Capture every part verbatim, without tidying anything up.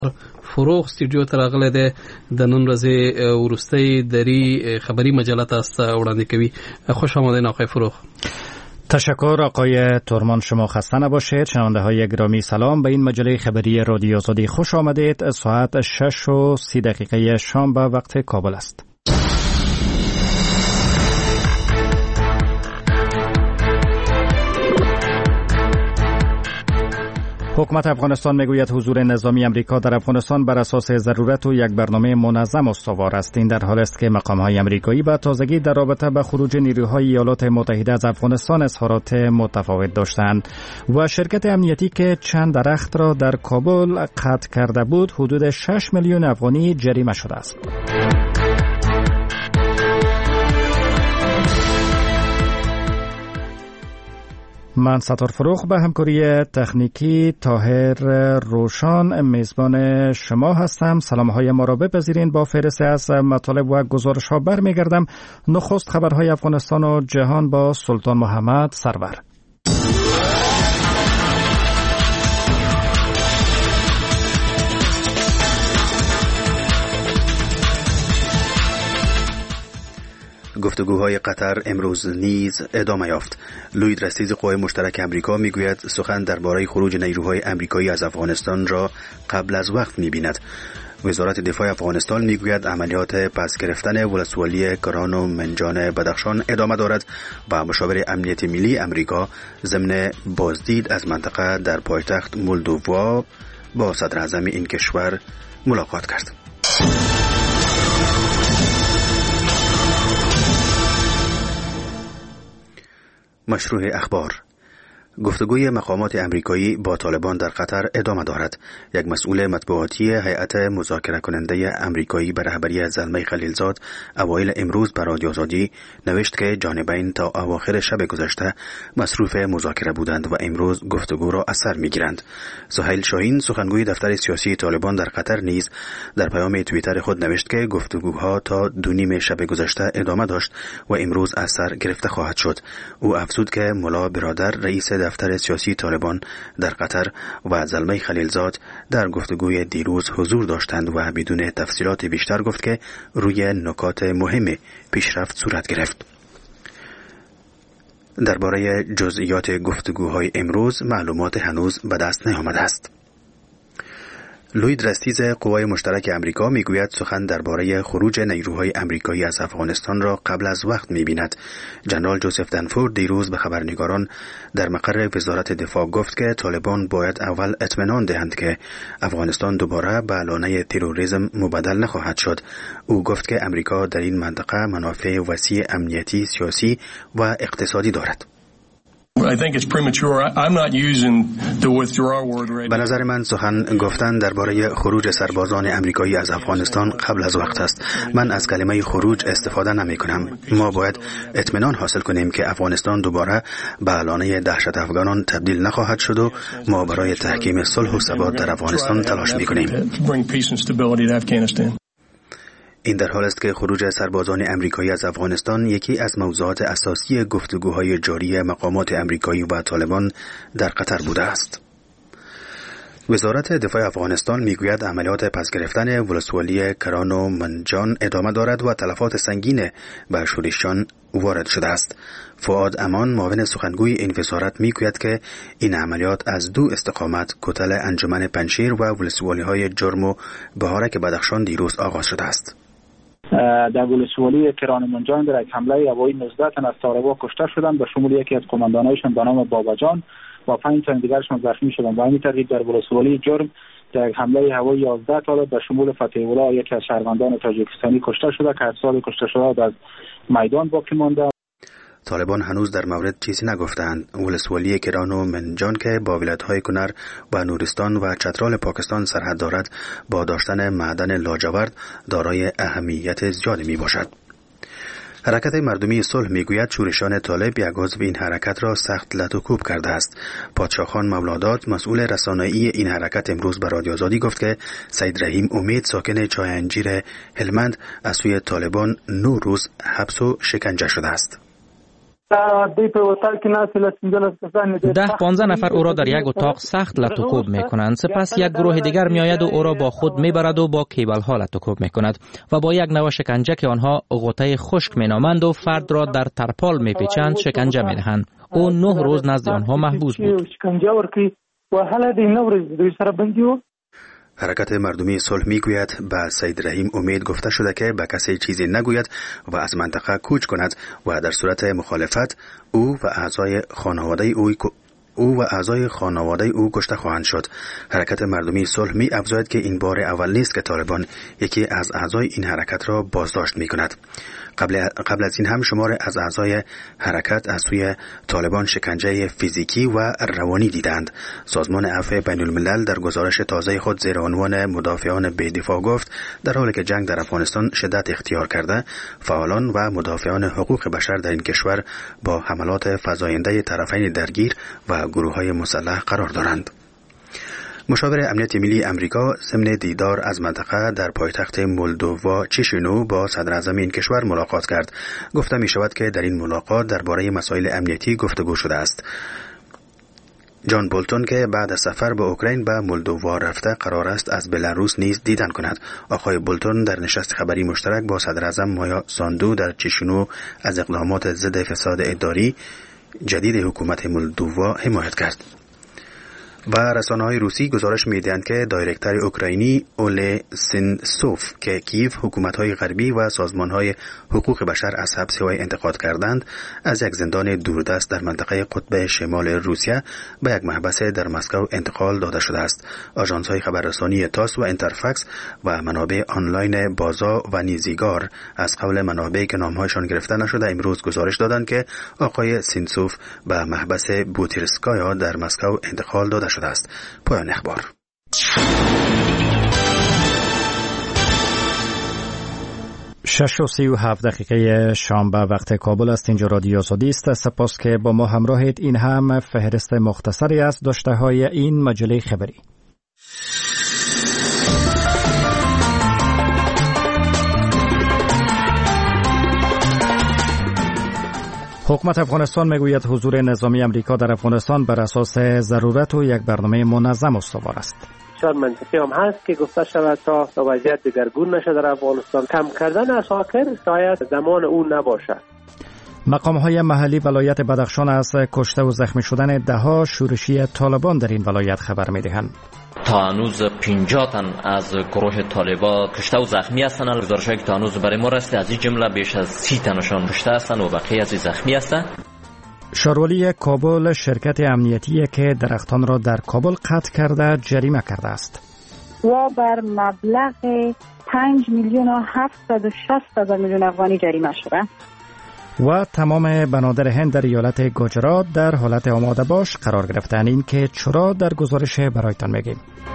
فروغ استودیو ته راغلی دی د نن ورځې وروستۍ دری خبری مجله تاسو وړاندې کوي. خوش آمدید آقای فروغ. تشکر آقای تورمان، شما خسته نباشید. شنونده های گرامی سلام، به این مجله خبری رادیو آزادی خوش آمدید. ساعت شش و سی دقیقه شام به وقت کابل است. حکومت افغانستان میگوید حضور نظامی امریکا در افغانستان بر اساس ضرورت و یک برنامه منظم استوار است. این در حالی است که مقام‌های آمریکایی به تازگی در رابطه با خروج نیروهای ایالات متحده از افغانستان اظهارات متفاوت داشتند و شرکت امنیتی که چند درخت را در کابل قطع کرده بود حدود شش میلیون افغانی جریمه شده است. من ستار فروغ به همکاری تکنیکی طاهر روشان میزبان شما هستم. سلام‌های ما را بپذیرین. با فهرست از مطالب و گزارش‌ها برمیگردم. نخست خبرهای افغانستان و جهان با سلطان محمد سرور. گفتگوهای قطر امروز نیز ادامه یافت. لوید رئیس قوای مشترک امریکا میگوید سخن درباره خروج نیروهای امریکایی از افغانستان را قبل از وقت می‌بیند. وزارت دفاع افغانستان میگوید عملیات پس گرفتن ولسوالی کران و منجان بدخشان ادامه دارد و مشاور امنیت ملی امریکا ضمن بازدید از منطقه در پایتخت مولدووا با صدر اعظم این کشور ملاقات کرد. مشروع اخبار. گفتگوی مقامات امریکایی با طالبان در قطر ادامه دارد. یک مسئول مطبوعاتی هیئت مذاکره کننده امریکایی به رهبری زلمه خلیلزاد اوایل امروز به رادیو آزادی نوشت که جانبین تا اواخر شب گذشته مصروف مذاکره بودند و امروز گفتگو را از سر میگیرند. سهیل شاهین سخنگوی دفتر سیاسی طالبان در قطر نیز در پیام توییتر خود نوشت که گفتگوها تا دو نیم شب گذشته ادامه داشت و امروز از سر گرفته خواهد شد. او افزود که ملا برادر رئیس دفتر سیاسی طالبان در قطر و زلمه خلیلزاد در گفتگوی دیروز حضور داشتند و بدون تفصیلات بیشتر گفت که روی نکات مهم پیشرفت صورت گرفت. درباره جزئیات گفتگوهای امروز معلومات هنوز به دست نیامده است. لوید رئیس قوای مشترک امریکا میگوید سخن درباره خروج نیروهای امریکایی از افغانستان را قبل از وقت می‌بیند. جنرال جوزف دنفورد دیروز به خبرنگاران در مقر وزارت دفاع گفت که طالبان باید اول اطمینان دهند که افغانستان دوباره به لانه تروریسم مبدل نخواهد شد. او گفت که امریکا در این منطقه منافع وسیع امنیتی، سیاسی و اقتصادی دارد. I think it's premature. I'm not using the withdraw word right. به نظر من سخن گفتن درباره خروج سربازان امریکایی از افغانستان قبل از وقت است. من از کلمه خروج استفاده نمی کنم. ما باید اطمینان حاصل کنیم که افغانستان دوباره به لانه دهشت افغانان تبدیل نخواهد شد و ما برای تحکیم صلح و ثبات در افغانستان تلاش می کنیم. این در حال است که خروج سربازان امریکایی از افغانستان یکی از موضوعات اساسی گفتگوهای جاری مقامات امریکایی و طالبان در قطر بوده است. وزارت دفاع افغانستان میگوید عملیات پس گرفتن ولسوالی کران و منجان ادامه دارد و تلفات سنگین به شورشیان وارد شده است. فؤاد امان معاون سخنگوی این وزارت میگوید که این عملیات از دو استقامت کتل انجمن پنشیر و ولسوالی های جرم و بهارک بدخشان دیروز آغاز شده است. در ولسوالی کران منجان در یک حمله هوایی نوزده تن از طالبان کشته شدند به شمول یکی از قماندانایشان به نام باباجان و پنج تن دیگرشان زخمی شدند. و همین ترتیب در ولسوالی جرم در یک حمله هوایی یازده طالب به شمول فتح الله یکی از شهروندان تاجیکستانی کشته شده که اجساد کشته شده از میدان باقی مانده. طالبان هنوز در مورد چیزی نگفتند. ولسوالی کران و منجان که با ولایت‌های کنر و نورستان و چترال پاکستان سرحد دارد با داشتن معدن لاجورد دارای اهمیت زیادی می باشد. حرکت مردمی صلح میگوید شورشیان طالب یک عضو این حرکت را سخت لت و کوب کرده است. پادشاهخان مولادات مسئول رسانه‌ای این حرکت امروز به رادیو آزادی گفت که سید رحیم امید ساکن چای انجیر هلمند از سوی طالبان نه روز حبس و شکنجه شده است. ده پانزده نفر او را در یک اتاق سخت لطوکوب می کنند. سپس یک گروه دیگر می آید و او را با خود می برد و با کیبل ها لطوکوب می کند و با یک نوع شکنجه که آنها غوطه خشک می نامند و فرد را در ترپال می پیچند شکنجه می دهند. او نه روز نزد آنها محبوس بود. حرکت مردمی صلح میگوید به سید رحیم امید گفته شده که به کسی چیزی نگوید و از منطقه کوچ کند و در صورت مخالفت او و اعضای خانواده او او و اعضای خانواده او کشته خواهند شد. حرکت مردمی صلح می افزاید که این بار اول نیست که طالبان یکی از اعضای این حرکت را بازداشت می کند. قبل, قبل از این هم شمار از اعضای حرکت از سوی طالبان شکنجه فیزیکی و روانی دیدند. سازمان عفو بین الملل در گزارش تازه خود زیر عنوان مدافعان بی‌دفاع گفت در حالی که جنگ در افغانستان شدت اختیار کرده، فعالان و مدافعان حقوق بشر در این کشور با حملات فزاینده طرفین درگیر و گروه‌های مسلح قرار دارند. مشاور امنیت ملی امریکا ضمن دیدار از منطقه در پایتخت مولدووا چیشینو با صدر اعظم این کشور ملاقات کرد. گفته می شود که در این ملاقات درباره مسائل امنیتی گفتگو شده است. جان بولتون که بعد از سفر به اوکراین به مولدووا رفته قرار است از بلاروس نیز دیدن کند. آقای بولتون در نشست خبری مشترک با صدر اعظم مایا ساندو در چیشینو از اقدامات ضد فساد اداری جدید حکومت مولدووا حمایت کرد. و رسانه‌های روسی گزارش می‌دهند که دایرکتور اوکراینی اوله سنسوف که کیف حکومت‌های غربی و سازمان‌های حقوق بشر از حبس وی انتقاد کردند، از یک زندان دوردست در منطقه قطب شمال روسیه به یک محبس در مسکو انتقال داده شده است. آژانس‌های خبررسانی تاس و انترفاکس و منابع آنلاین بازا و نیزیگار از قول منابعی که نام‌هایشان گرفته نشده امروز گزارش دادند که آقای سنسوف به محبس بوتیرسکایا در مسکو انتقال داده شده است. پایان اخبار. شش و سی و هفت دقیقه شام به وقت کابل است. اینجا رادیو آزادی است. سپاس که با ما همراهید. این هم فهرست مختصری از داشته های این مجله خبری. حکومت افغانستان میگوید حضور نظامی امریکا در افغانستان بر اساس ضرورت و یک برنامه منظم استوار است. بسیار منطقی هم هست که گفته شود تا وضعیت دگرگون نشه در افغانستان، کم کردن اساکر شاید زمان اون نباشد. مقام‌های محلی ولایت بدخشان از کشته و زخمی شدن ده‌ها شورشی طالبان در این ولایت خبر می‌دهند. تا هنوز پنجاه تن از گروه طالبان کشته و زخمی هستند. گزارش‌هایی که تا هنوز برای ما رسیده از این جمله بیش از سی تنشان کشته هستند و بقیه از زخمی هستند. شاروالی کابل شرکت امنیتی که درختان را در کابل قطع کرده جریمه کرده است. و بر مبلغ پنج میلیون و هفتصد و شصت هزار میلیون افغانی جریمه شده. و تمام بنادر هند در ایالت گوجرات در حالت آماده باش قرار گرفتند. این که چرا در گزارش برایتان میگیم.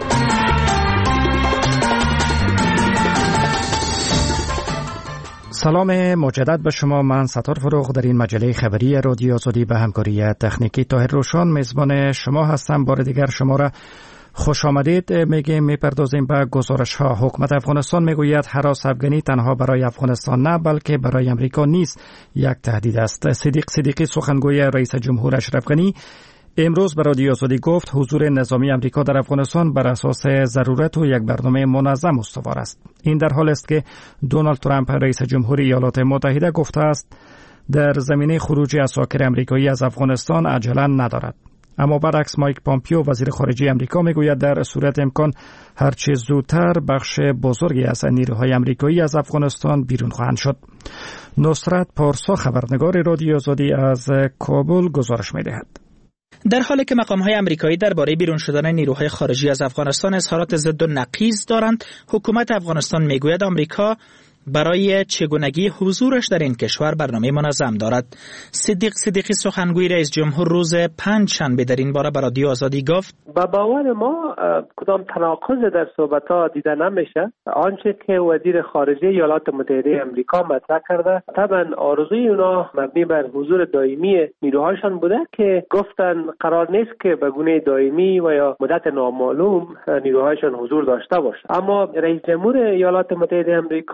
سلام مجدد به شما. من ستار فروغ در این مجله خبری رادیو آزادی به همکاری تکنیکی طاهر روشن میزبان شما هستم. بار دیگر شما را خوش آمدید میگیم. میپردازیم به گزارش ها. حکومت افغانستان میگوید هراس افغانی تنها برای افغانستان نه بلکه برای امریکا نیست یک تهدید است. صدیق صدیقی سخنگوی رئیس جمهور اشرف غنی امروز به رادیو آزادی گفت حضور نظامی امریکا در افغانستان بر اساس ضرورت و یک برنامه منظم استوار است. این در حالی است که دونالد ترامپ رئیس جمهور ایالات متحده گفته است در زمینه خروج اساکر امریکایی از افغانستان عجله ندارد. اما برعکس مایک پامپیو وزیر خارجه امریکا میگوید در صورت امکان هرچه زودتر بخش بزرگی از نیروهای امریکایی از افغانستان بیرون خواهند شد. نصرت پارسا خبرنگار رادیو آزادی از کابل گزارش می‌دهد. در حالی که مقام‌های آمریکایی درباره بیرون شدن نیروهای خارجی از افغانستان اظهارات ضد و نقیض دارند، حکومت افغانستان میگوید آمریکا برای چگونگی حضورش در این کشور برنامه منظم دارد. صدیق صدیقی سخنگوی رئیس جمهور روز پنج شنبه در این باره به رادیو آزادی گفت با باور ما کدام تناقض در صحبت‌ها دیده نمیشه. آنچه که وزیر خارجه ایالات متحده آمریکا مطرح کرده طبعا آرزوی اونا مبنی بر حضور دائمی نیروهاشان بوده که گفتن قرار نیست که به گونه دائمی و یا مدت نامعلوم نیروهاشان حضور داشته باشه. اما رئیس جمهور ایالات متحده آمریکا ولو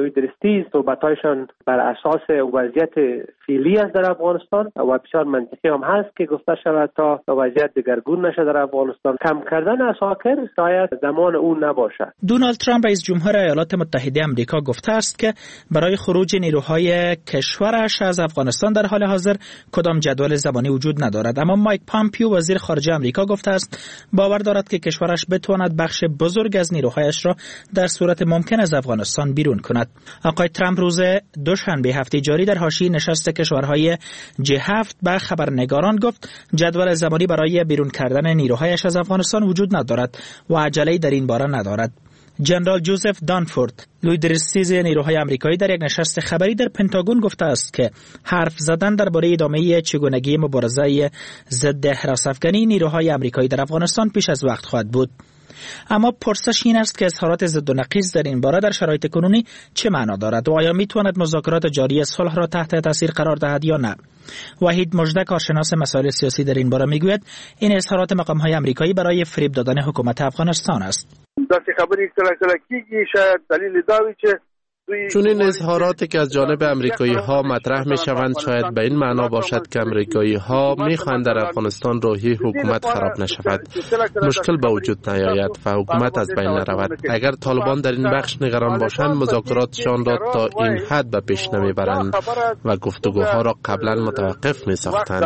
لوید ریستیز صحبت‌هایشان بر اساس وضعیت فعلی است در افغانستان و بسیار منطقی هم هست که گفته شود تا وضعیت دگرگون نشه در افغانستان. کم کردن اساکر شاید زمان اون نباشه. دونالد ترامپ رئیس جمهور ایالات متحده آمریکا گفته است که برای خروج نیروهای کشورش از افغانستان در حال حاضر کدام جدول زمانی وجود ندارد، اما مایک پامپیو وزیر خارجه آمریکا گفته است باور دارد که کشورش بتواند بخش بزرگ از نیروهایش را در صورت ممکن از افغانستان بیرون کند. آقای ترامپ روز دوشنبه هفته جاری در حاشیه نشست کشورهای جی هفت به خبرنگاران گفت جدول زمانی برای بیرون کردن نیروهایش از افغانستان وجود ندارد و عجله در این باره ندارد. جنرال جوزف دانفورد لویدرسیز نیروهای آمریکایی در یک نشست خبری در پنتاگون گفته است که حرف زدن درباره ادامه چگونگی مبارزه ضد حراس افغانی نیروهای آمریکایی در افغانستان پیش از وقت خواهد بود. اما پرسش این است که اظهارات ضد و نقیض در این باره در شرایط کنونی چه معنا دارد و آیا میتواند مذاکرات جاری صلح را تحت تاثیر قرار دهد یا نه؟ وحید مژده کارشناس مسائل سیاسی در این باره میگوید این اظهارات مقام‌های آمریکایی برای فریب دادن حکومت افغانستان است. داسې خبرې کله کله کېږي شاید دلیل دا وي چې چون این اظهاراتی که از جانب امریکایی ها مطرح می شوند شاید به این معنا باشد که امریکایی ها می خواهند در افغانستان روحیه حکومت خراب نشود، مشکل به وجود نیاید و حکومت از بین نرود. اگر طالبان در این بخش نگران باشند مذاکراتشان را تا این حد به پیش نمی برند و گفتگوها را قبلا متوقف می ساختند.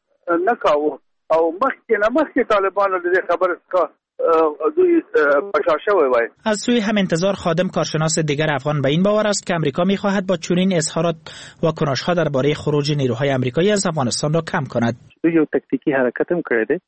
از سوی هم انتظار خادم کارشناس دیگر افغان به این باور است که امریکا می‌خواهد با چنین اظهارات و کنش‌ها درباره خروج نیروهای آمریکایی از افغانستان را کم کند. یو تاکتیکی حرکت هم کړی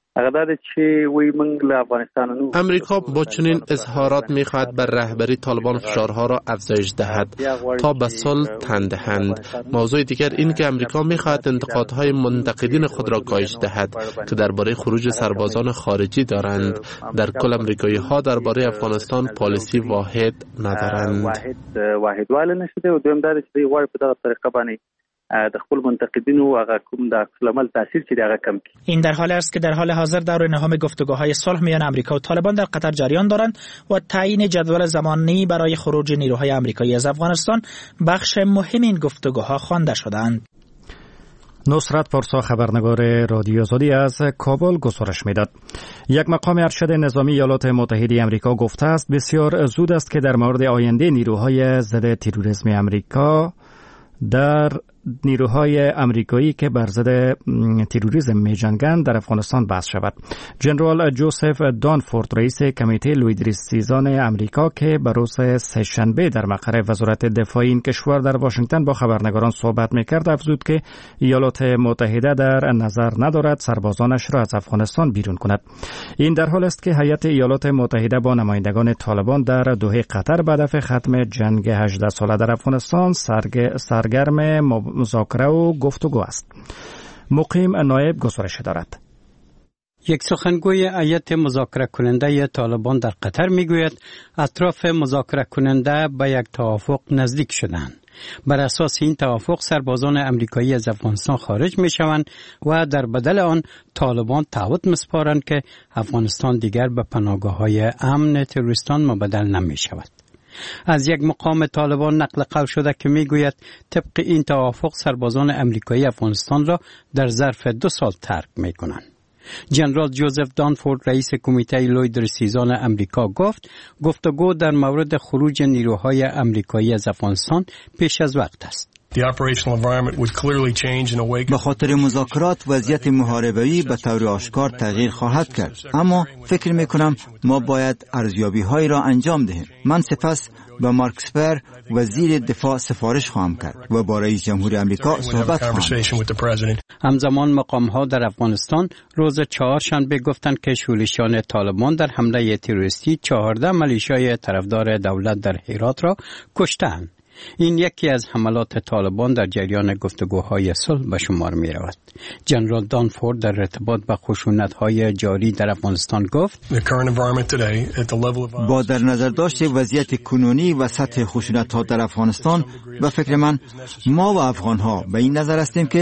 امریکا با چنین اظهارات می‌خواهد بر رهبری طالبان فشارها را افزایش دهد تا به صلح تن دهند. موضوع دیگر این که امریکا می‌خواهد انتقادهای منتقدین خود را کاهش دهد که درباره خروج سربازان خارجی دارند. در کل امریکایی‌ها درباره افغانستان پالیسی واحد ندارند. واحد واحد واله نشده و دویم داره چې غواړي په دغه طریقه باندې د خپل منتقدینو هغه کوم د عمل تاثیر چې هغه کم کړي. این در حال است که در حال حاضر دور نهم گفتگوهای صلح میان آمریکا و طالبان در قطر جریان دارند و تعیین جدول زمانی برای خروج نیروهای آمریکایی از افغانستان بخش مهم این گفتگوها خوانده شدند. نصرت پارسا خبرنگار رادیو آزادی از کابل گزارش میداد. یک مقام ارشد نظامی ایالات متحده آمریکا گفته است بسیار زود است که در مورد آینده نیروهای ضد تروریسم آمریکا در نیروهای آمریکایی که بر ضد تروریسم می‌جنگند در افغانستان بحث شود. جنرال جوزف دانفورد رئیس کمیته لویدرسیزان آمریکا که به روز سه‌شنبه در مقر وزارت دفاع این کشور در واشنگتن با خبرنگاران صحبت می‌کرد افزود که ایالات متحده در نظر ندارد سربازانش را از افغانستان بیرون کند. این در حال است که هیئت ایالات متحده با نمایندگان طالبان در دوحه قطر به هدف ختم جنگ هجده ساله در افغانستان سرگرم مذاکره و گفتگو است. مقیم نایب گزارش دارد. یک سخنگوی هیئت مذاکره کننده طالبان در قطر میگوید اطراف مذاکره کننده به یک توافق نزدیک شدند. بر اساس این توافق سربازان امریکایی از افغانستان خارج می شوند و در بدل آن طالبان تعهد می‌سپارند که افغانستان دیگر به پناهگاه‌های امن تروریستان مبدل نمی شود. از یک مقام طالبان نقل قول شده که میگوید طبق این توافق سربازان امریکایی افغانستان را در ظرف دو سال ترک میکنند. جنرال جوزف دانفورد رئیس کمیته لویدرسیزان امریکا گفت گفتگو در مورد خروج نیروهای امریکایی از افغانستان پیش از وقت است. به خاطر مذاکرات وضعیت محاربه‌ای به طور آشکار تغییر خواهد کرد، اما فکر می‌کنم ما باید ارزیابی های را انجام دهیم. من سپس به مارک اسپر وزیر دفاع سفارش خواهم کرد و با رئیس جمهور آمریکا صحبت خواهم کرد. همزمان مقام‌ها در افغانستان روز چهارشنبه گفتند که شورشیان طالبان در حمله تروریستی چهارده ملیشیای طرفدار دولت در هرات را کشتند. این یکی از حملات طالبان در جریان گفتگوهای صلح به شمار می رود. جنرال دانفورد در ارتباط با خشونت‌های جاری در افغانستان گفت با در نظر داشت وضعیت کنونی و سطح خشونت‌ها در افغانستان و فکر من ما و افغان‌ها به این نظر هستیم که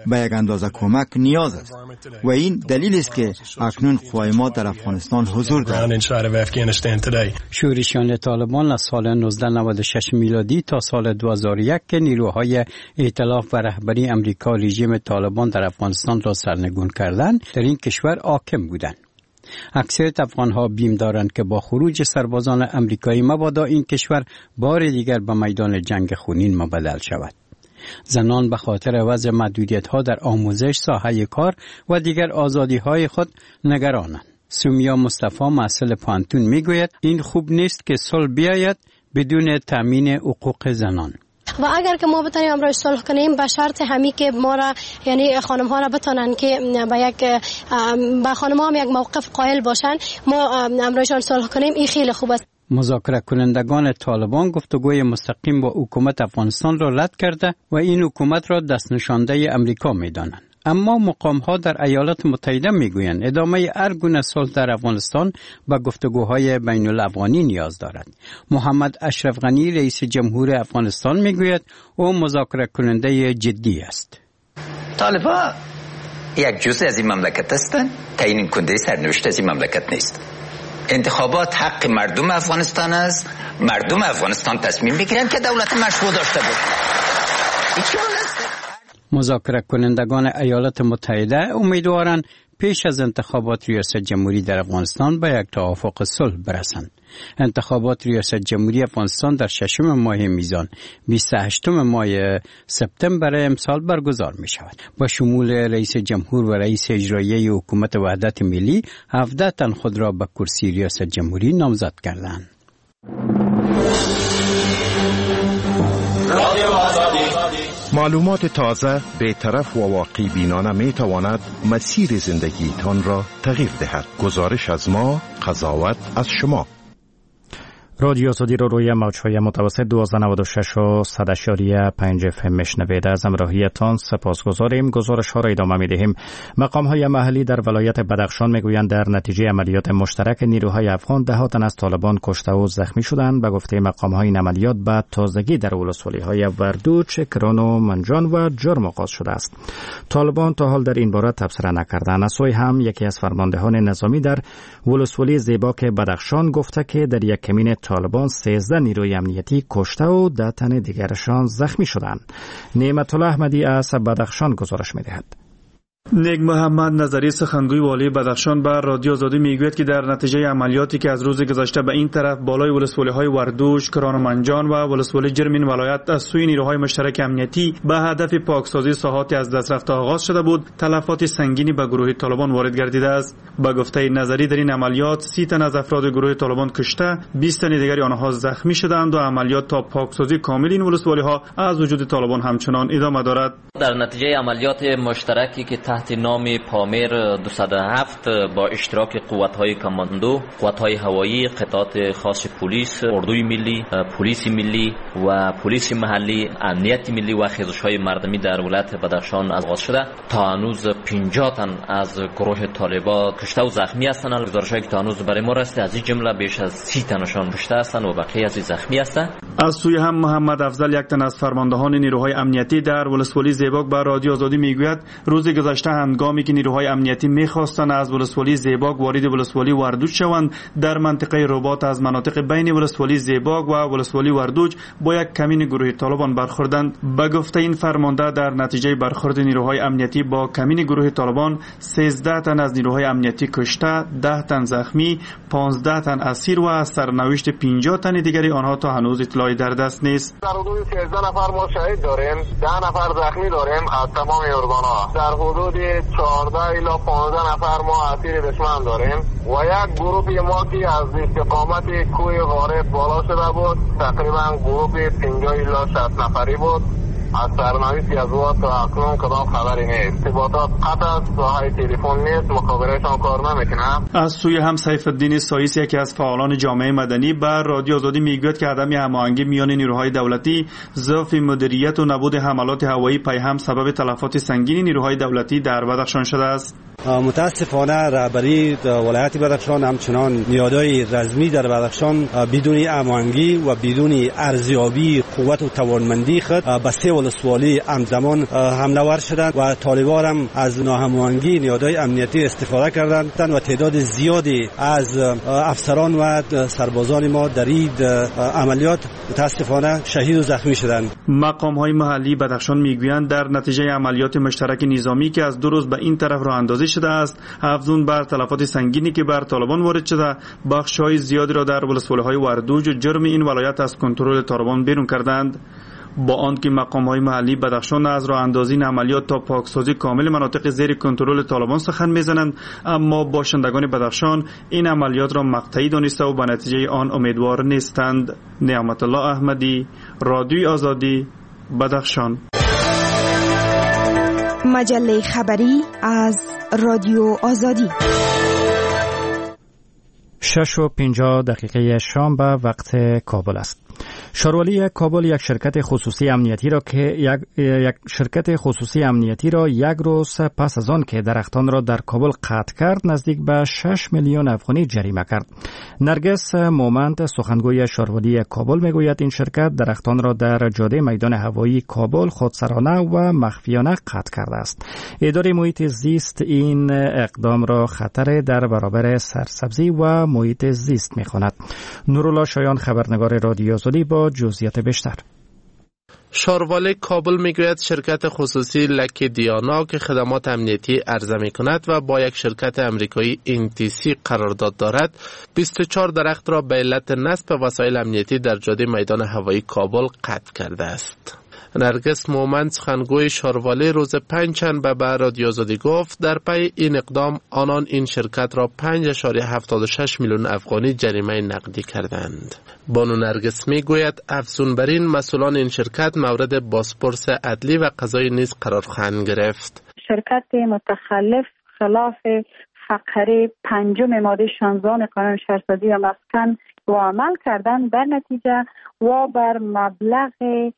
به یک اندازه کمک نیاز است و این دلیل است که اکنون قوای ما در افغانستان حضور دارد. شورشیان طالبان از سال نوزده نود و شش میلادی تا سال دو هزار و یک که نیروهای ائتلاف و رهبری امریکا رژیم طالبان در افغانستان را سرنگون کردند، در این کشور حاکم بودند. اکثریت افغانها بیم دارند که با خروج سربازان امریکایی مبادا این کشور بار دیگر به میدان جنگ خونین مبدل شود. زنان به خاطر وضع محدودیت‌ها در آموزش، ساحه کار و دیگر آزادی‌های خود نگرانند. سومیا مصطفی مسئول پانتون میگوید این خوب نیست که صلح بیاید بدون تامین حقوق زنان. و اگر که ما بتونیم امروز صلح کنیم به شرط همی که ما را یعنی خانم ها را بتونن که به یک به خانم ها هم یک موقف قائل باشن، ما امروز صلح کنیم، این خیلی خوب است. مذاکره کنندگان طالبان گفتگوی مستقیم با حکومت افغانستان را رد کرده و این حکومت را دست نشانده امریکا می‌دانند. اما مقام‌ها در ایالات متحده می‌گویند ادامه هر گونه صلح در افغانستان به گفتگوهای بین الافغانی نیاز دارد. محمد اشرف غنی رئیس جمهور افغانستان می‌گوید او مذاکره کننده جدی است. طالبان یک جزء از این مملکت هستند، تعیین کننده سرنوشت از این مملکت نیست. انتخابات حق مردم افغانستان است. مردم افغانستان تصمیم می‌گیرند که دولت مشروع داشته باشد. مذاکره کنندگان ایالات متحده امیدوارند پیش از انتخابات ریاست جمهوری در افغانستان به یک توافق صلح برسند. انتخابات ریاست جمهوری افغانستان در ششم ماه میزان بیست و هشتم ماه سپتامبر امسال برگزار می شود. با شمول رئیس جمهور و رئیس اجرایی حکومت وحدت ملی، هفده تن خود را به کرسی ریاست جمهوری نامزد کردند. معلومات تازه، بی‌طرف و واقعی بینانه می تواند مسیر زندگیتان را تغییر دهد. گزارش از ما، قضاوت از شما. رادیو سودی رو روی موج‌های متوسط دویست و نود و شش و صد اشاریه پنج اف ام میشنوید. از همراهیتان سپاسگزاریم. گزارش‌ها را ادامه می‌دهیم. مقام‌های محلی در ولایت بدخشان می‌گویند در نتیجه عملیات مشترک نیروهای افغان ده تن از طالبان کشته و زخمی شدند. به گفته مقام‌های این عملیات به تازگی در ولسوالی‌های وردوچ، کران و منجان و جرم آغاز شده است. طالبان تا حال در این باره تبصره نکردند. از سوی هم یکی از فرماندهان نظامی در ولسوالی زیباک بدخشان گفته که در یک کمین طالبان سیزده نیروی امنیتی کشته و ده تن دیگرشان زخمی شدند. نعمت الله احمدی از بدخشان گزارش می‌دهد. نیک محمد نظری سخنگوی والی بدخشان به رادیو آزادی میگوید که در نتیجه عملیاتی که از روز گذشته به این طرف بالای ولسوالی‌های وردوش، کران و منجان و ولسوالی جرمین ولایت از سوی نیروهای مشترک امنیتی به هدف پاکسازی ساحات از دست رفته آغاز شده بود، تلفات سنگینی به گروه طالبان وارد گردیده است. به گفته نظری در این عملیات سی تن از افراد گروه طالبان کشته، بیست تن دیگر آنها زخمی شدند و عملیات تا پاکسازی کامل این ولسوالی‌ها از وجود طالبان همچنان ادامه دارد. در نتیجه عملیات مشترکی که تحت نام پامیر دویست و هفت با اشتراک قوت‌های کماندو، قوت‌های هوایی، قطعات خاص پلیس، اردوی ملی، پلیس ملی و پلیس محلی، امنیت ملی و خیزش‌های مردمی در ولایت بدخشان آغاز شده. تا هنوز پنجاه تن از گروه طالبان کشته و زخمی هستند. گزارش‌هایی که تا هنوز برای ما رسیده از این جمله بیش از سی تنشان کشته هستند و بقیه از زخمی هستند. از سوی هم محمد افضل یک تن از فرماندهان نیروهای امنیتی در ولسوالی زیباک به رادیو آزادی میگوید روز گذشته هنگامی که نیروهای امنیتی می‌خواستند از ولسوالی زیباک وارد ولسوالی وردوچ شوند، در منطقه رباط از مناطق بین ولسوالی زیباک و ولسوالی وردوچ با یک کمین گروه طالبان برخوردند. به گفته این فرمانده در نتیجه برخورد نیروهای امنیتی با کمین گروه طالبان سیزده تن از نیروهای امنیتی کشته، ده تن زخمی، پانزده تن اسیر و از سرنوشت پنجاه تن دیگری آنها تا هنوز اطلاعی در دست نیست. در حدود سیزده نفر ما شهید داریم، ده نفر زخمی داریم از تمام ارگان‌ها. در حدود چهارده الی پانزده نفر ما اسیر دشمن داریم و یک گروه ما که از استقامت کوه غارب بالا شده بود، تقریبا گروه پنجاه الی شصت نفری بود. از سرنوشتی از او تا اکنون کدام خبری نیست. ارتباطات قطع است، ساحه تلفن نیست، مخابرهشان کار نمیکنه. از سوی هم سیف الدین سایس یکی از فعالان جامعه مدنی بر رادیو آزادی میگوید که عدم هماهنگی میان نیروهای دولتی، ضعف مدیریت و نبود حملات هوایی پیهم سبب تلفات سنگین نیروهای دولتی در بدخشان شده است. متاسفانه رهبری ولایت بدخشان همچنان نیادهای رزمی در بدخشان بدون هماهنگی و بدون ارزیابی قوت و توانمندی خود به سه ولسوالی همزمان حمله ور شدند و طالبان هم از ناهماهنگی نهادهای امنیتی استفاده کردند و تعداد زیادی از افسران و سربازان ما در این عملیات متاسفانه شهید و زخمی شدند. مقام های محلی بدخشان میگویند در نتیجه عملیات مشترک نظامی که از دو روز به این طرف راه اندازی شده است، افزون بر تلفات سنگینی که بر طالبان وارد شده، بخش های زیادی را در ولسوالی های وردوج و جرم این ولایت از کنترل طالبان بیرون کردند. با آنکه مقام های محلی بدخشان از راه اندازی عملیات تا پاکسازی کامل مناطق زیر کنترل طالبان سخن میزنند، اما باشندگان بدخشان این عملیات را مقطعی دانسته و به نتیجه آن امیدوار نیستند. نعمت الله احمدی، رادیوی آزادی، بدخشان. مجله خبری از رادیو آزادی. شش و پنجاه دقیقه شام به وقت کابل است. شاروالی کابل یک شرکت خصوصی امنیتی را که یک, یک شرکت خصوصی امنیتی را یک روز پس از آن که درختان را در کابل قطع کرد نزدیک به شش میلیون افغانی جریمه کرد. نرگس مومند سخنگوی شاروالی کابل میگوید این شرکت درختان را در جاده میدان هوایی کابل خودسرانه و مخفیانه قطع کرده است. اداره محیط زیست این اقدام را خطر در برابر سرسبزی و محیط زیست می‌خواند. نورالله شایان خبرنگار رادیو آزادی با جزئیات بیشتر. شاروالی کابل میگوید شرکت خصوصی لکی دیانا که خدمات امنیتی عرضه می کند و با یک شرکت امریکایی ان تی سی قرارداد دارد، بیست و چهار درخت را به علت نصب وسایل امنیتی در جاده میدان هوایی کابل قطع کرده است. نرگس مومند سخنگوی شاروالی روز پنجشنبه به رادیو آزادی گفت در پی این اقدام آنان این شرکت را پنج ممیز هفتاد و شش میلیون افغانی جریمه نقدی کردند. بانو نرگس میگوید افزون بر این مسئولان این شرکت مورد بازپرس عدلی و قضایی نیز قرار خواهند گرفت. شرکت متخلف خلاف فقره پنجم ماده شانزده قانون شهرسازی و مسکن و عمل کردن، در نتیجه و بر مبلغ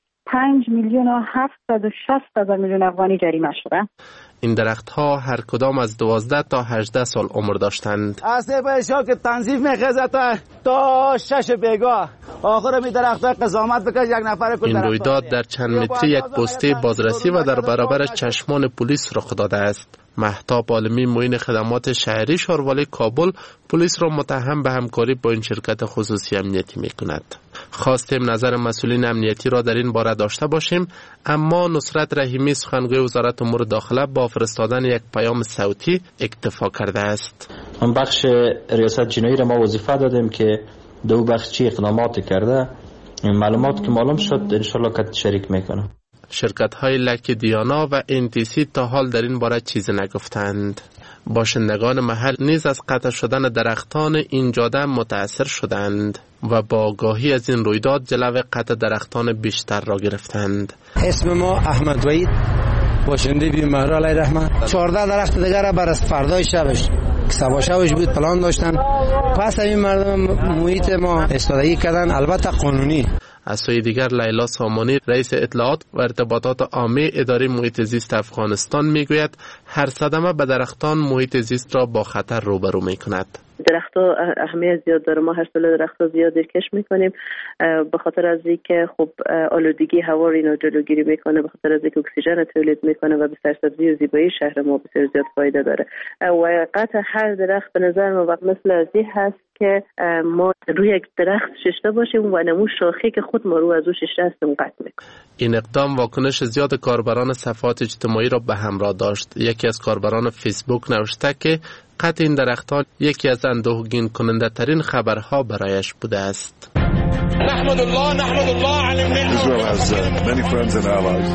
پنج میلیون و هفتصد و شصت هزار میلیون افغانی جریمه شده. این درخت ها هر کدام از دوازده تا هجده سال عمر داشتند. از طبعشا که تنظیف میخزه تا تا شش بیگاه آخر می درخت های قضامت بکش یک نفر کل. این رویداد در چند متری یک پسته بازرسی و در برابر چشمان پلیس رخ داده است. مهتاب عالمی معین خدمات شهری شاروالی کابل پلیس را متهم به همکاری با این شرکت خصوصی امنیتی می کند. خواستیم نظر مسئولین امنیتی را در این باره داشته باشیم، اما نصرت رحیمی سخنگوی وزارت امور داخله با فرستادن یک پیام صوتی اکتفا کرده است. من بخش ریاست جنایی را ما وظیفه دادیم که دو بخش چی اقدامات کرده، این معلومات که معلوم شد انشالله که شریک میکنم. شرکت های لکی دیانا و ان تی سی تا حال در این باره چیزی نگفتند. باشندگان محل نیز از قطع شدن درختان این جاده متاثر شدند و با آگاهی از این رویداد جلو قطع درختان بیشتر را گرفتند. اسم ما احمد وحید، باشنده بی مهر علیه رحمت. چهارده درخت دیگر را بر از فردای شبش سبا شبش بود پلان داشتن، پس این مردم محیط ما استفاده کردن، البته قانونی. از سوی دیگر لیلا سامانی رئیس اطلاعات و ارتباطات عامه اداره محیط زیست افغانستان میگوید هر صدمه به درختان محیط زیست را با خطر روبرو میکند. درخت‌ها اهمیت زیاد داره. ما هر سال درخت‌ها زیاد کش میکنیم به خاطر از اینکه خب آلودگی هوا رو اینو جلوگیری میکنه، به خاطر از اینکه اکسیژن تولید میکنه و به سرسبزی و زیبایی شهر ما بسیار زیاد فایده داره. و قطع هر درخت به نظر ما وقت مثل از این هست که ما روی یک درخت ششته باشیم و نمو شاخه که خود ما رو از او ششته هستیم قطع میکنیم. این اقدام واکنش زیاد کاربران صفحات اجتماعی را به همراه داشت. یکی از کاربران فیسبوک نوشته که قطع این درختان یکی از اندوهگین کننده ترین خبرها برایش بوده است. نحمد الله نحمد الله على النعمة. Israel has uh, many friends and allies.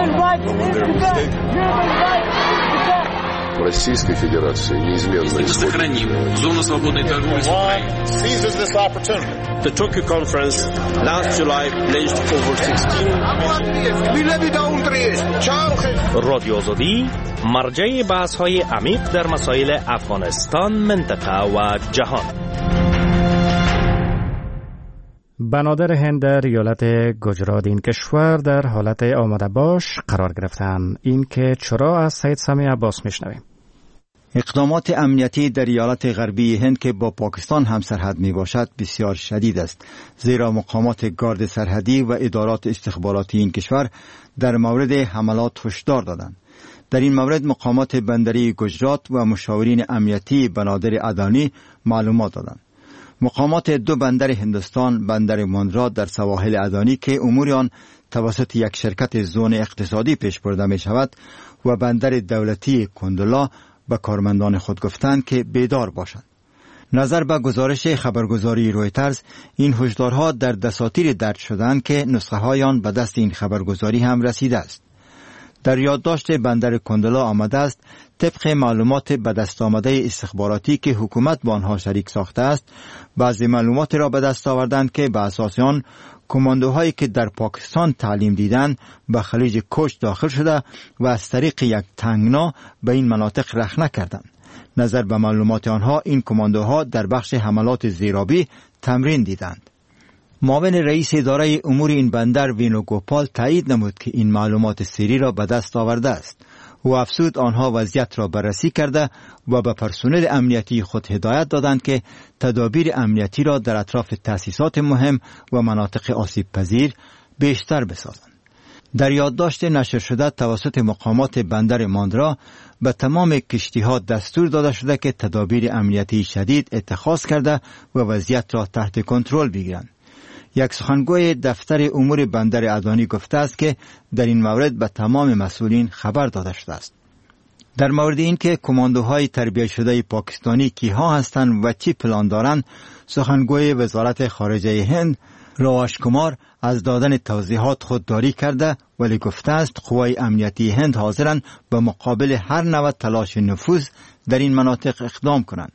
Российской Федерации неизменно сохраним зону свободной торговли с Украиной. Seizes this opportunity. The Tokyo conference last July pledged over sixteen. رادیو آزادی مرجع بحث‌های عمیق در مسائل افغانستان، منطقه و جهان. بنادر هند در ایالت گجرات این کشور در حالت آماده باش قرار گرفتند. این که چرا از سید سمی عباس میشنویم. اقدامات امنیتی در ایالت غربی هند که با پاکستان هم سرحد می باشد بسیار شدید است، زیرا مقامات گارد سرحدی و ادارات استخباراتی این کشور در مورد حملات هشدار دادند. در این مورد مقامات بندری گجرات و مشاورین امنیتی بنادر ادانی معلومات دادند. مقامات دو بندر هندوستان، بندر موندرا در سواحل ادانی که امور آن توسط یک شرکت زون اقتصادی پیش برده می شود و بندر دولتی کندلا به کارمندان خود گفتند که بیدار باشند. نظر به گزارش خبرگزاری رویترز، این هشدارها در دساتیر درج شدند که نسخه های آن به دست این خبرگزاری هم رسیده است. در یادداشت بندر کندلا آمده است طبق معلومات به دست آمده استخباراتی که حکومت با آنها شریک ساخته است، بعضی معلومات را به دست آوردند که به اساس آن کماندوهایی که در پاکستان تعلیم دیدند به خلیج کوچ داخل شده و از طریق یک تنگنا به این مناطق رخنه کردند. نظر به معلومات آنها این کماندوها در بخش حملات زیرابی تمرین دیدند. معاون رئیس اداره امور این بندر وینوگوپال تایید نمود که این معلومات سری را به دست آورده است و افزود آنها وضعیت را بررسی کرده و به پرسنل امنیتی خود هدایت دادند که تدابیر امنیتی را در اطراف تأسیسات مهم و مناطق آسیب پذیر بیشتر بسازند. در یادداشت نشر شده توسط مقامات بندر ماندرا به تمام کشتی‌ها دستور داده شده که تدابیر امنیتی شدید اتخاذ کرده و وضعیت را تحت کنترل بگیرند. یک سخنگوی دفتر امور بندر ادانی گفته است که در این مورد به تمام مسئولین خبر داده شده است. در مورد اینکه کماندوهای تربیت شده پاکستانی کیها هستند و چی پلان دارند، سخنگوی وزارت خارجه هند راوش کمار از دادن توضیحات خودداری کرده، ولی گفته است قوای امنیتی هند حاضرند به مقابل هر نوع تلاش نفوذ در این مناطق اقدام کنند.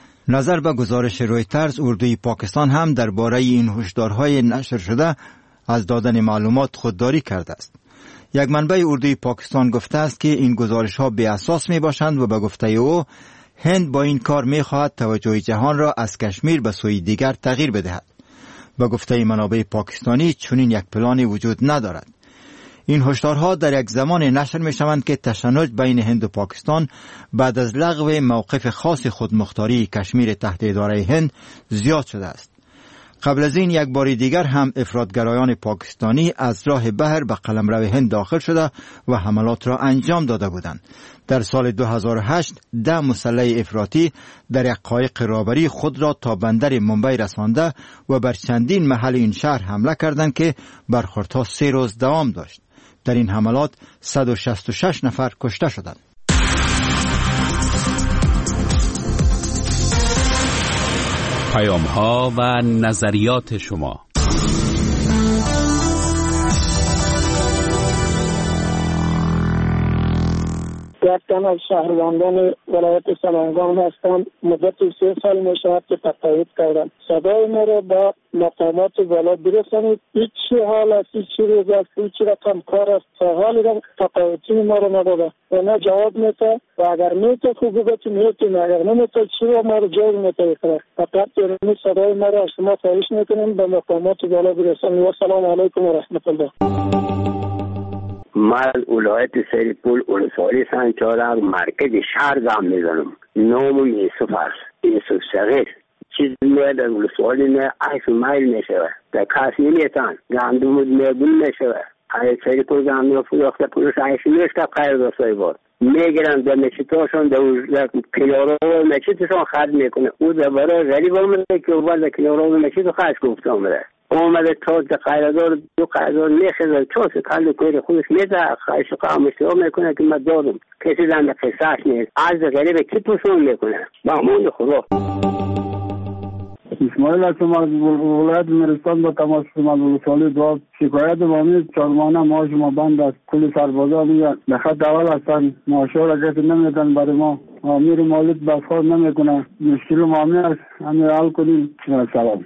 نظر به گزارش رویترز، اردوی پاکستان هم درباره این هشدارهای نشر شده از دادن معلومات خودداری کرده است. یک منبع اردوی پاکستان گفته است که این گزارش‌ها بی اساس می باشند و به گفته او هند با این کار می خواهد توجه جهان را از کشمیر به سوی دیگر تغییر بدهد. به گفته منابع پاکستانی چنین یک پلانی وجود ندارد. این هشدارها در یک زمان نشر می شوند که تشنج بین هند و پاکستان بعد از لغو موقف خاص خودمختاری کشمیر تحت اداره هند زیاد شده است. قبل از این یک بار دیگر هم افراطگرایان پاکستانی از راه بحر به قلمرو هند داخل شده و حملات را انجام داده بودند. در سال دو هزار و هشت ده مسلح افراطی در یک قایق رابری خود را تا بندر ممبئی رسانده و بر چندین محل این شهر حمله کردند که برخوردها سه روز دوام داشت. در این حملات صد و شصت و شش نفر کشته شدند. پیام ها و نظریات شما. یکتن از شهروندان ولایت سمنگان هستم. مدت سه سال می شود که تقاعد کردم. صدای ما را با مقامات بالا برسانید. هیچ حال است، هیچ روز است، هیچ رقم کار است. تا حالی را تقاعدی ما را نداده و نه جواب میده و اگر میده خوب بگه میتونه، اگر نمیده چی را ما را جای میده. فقط این صدای ما را از شما خواهش میکنیم به مقامات بالا برسانید. و سلام علیکم و رحمت الله. من ولایت سریپول ولسوالی سنچارا مرکز شهر گام میزنم. نام یوسف است، یوسف صغیر. چیز میاد در ولسوالی نه ایس مایل میشه. در کاسی نیتان گاندوم میبون میشه. ای سریپول گام میفروخته پولش ایس نیست قرار داشته بود. میگیرن در مچیتاشون در کنارو مچیتشون خرد میکنه. او در برای غریب آمده که او بعد کنارو مچیتو خرج گفته آمده. اومده تا قرارداد دو قرارداد میخزن چوس کل کوی خودش میده خواهش قام اشتباه میکنه که من دادم کسی دنده قصاش نیست از غریب کی پسون میکنه معمول خدا. اسماعیل هستم از ولایت مرستان. با تماس شما ولسوالی دو شکایت وامی چهار ماهانه معاش ما بند است. کل سربازا میگن به خط اول هستن، معاشا را کسی نمیدن برای ما. امیر مالک بسخواد نمیکنه. مشکل معامی است، همین حل کنیم. سلام.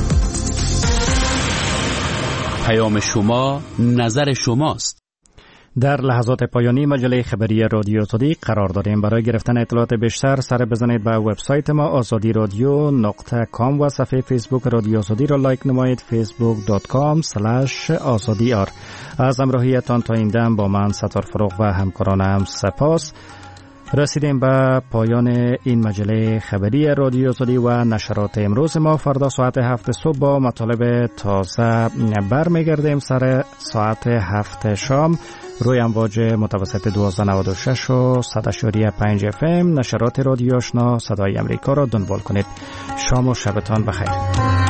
پیام شما نظر شماست. در لحظات پایانی مجله خبری رادیو آزادی قرار داریم. برای گرفتن اطلاعات بیشتر سر بزنید به وبسایت ما آزادی رادیو نقطه کام و صفحه فیسبوک رادیو آزادی را لایک نمایید فیسبوک دات کام اسلش آزادی آر. از همراهیتان تا این دم با من ستار فروغ و همکارانم سپاس. رسیدیم به پایان این مجله خبری رادیو آزادی و نشرات امروز ما. فردا ساعت هفت صبح با مطالب تازه برمیگردیم. سر ساعت هفت شام روی امواج متوسط دوازده نود و شش و صد و پنج اف ام نشرات رادیو آشنا صدای امریکا را دنبال کنید. شام و شبتان بخیر.